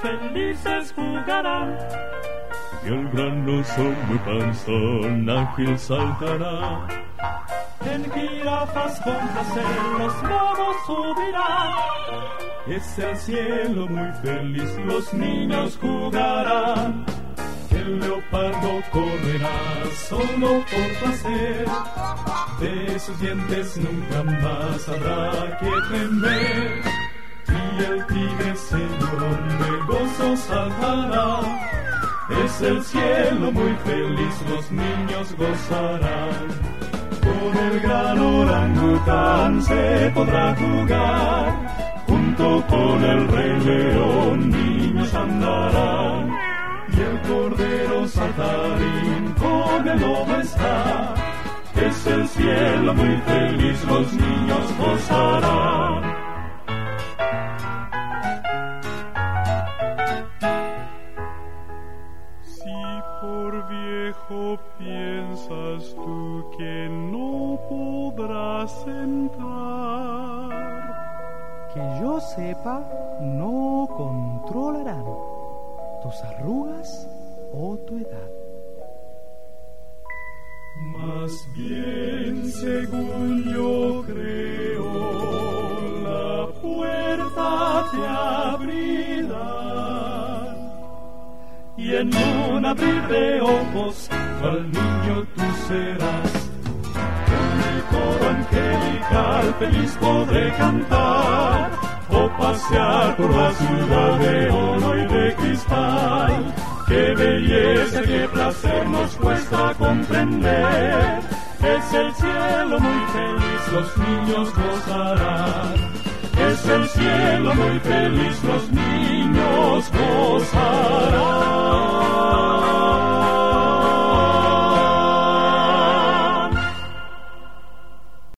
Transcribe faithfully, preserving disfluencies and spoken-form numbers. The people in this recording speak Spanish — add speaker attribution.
Speaker 1: felices jugarán.
Speaker 2: Y el gran oso muy panzón ágil saltará.
Speaker 1: En jirafas con placer los lobos subirán.
Speaker 2: Es el cielo muy feliz, los niños jugarán. El leopardo correrá solo por placer. De sus dientes nunca más habrá que temer. Y el tigre señorón de gozo saltará. Es el cielo muy feliz, los niños gozarán. Con el gran orangután se podrá jugar. Junto con el rey león niños andarán. Y el cordero saltarín con el lobo está. Es el cielo muy feliz, los niños gozarán.
Speaker 3: Si por viejo piensas tú que no podrás entrar,
Speaker 4: que yo sepa, no controlarán tus arrugas o tu edad.
Speaker 2: Más bien, según yo creo, la puerta te abrirá. Y en un abrir de ojos, al niño tú serás. Con el coro angelical feliz podré cantar, o pasear por la ciudad de oro y de cristal. Qué belleza, qué placer nos cuesta comprender. Es el cielo muy feliz, los niños gozarán. Es el cielo muy feliz, los niños gozarán.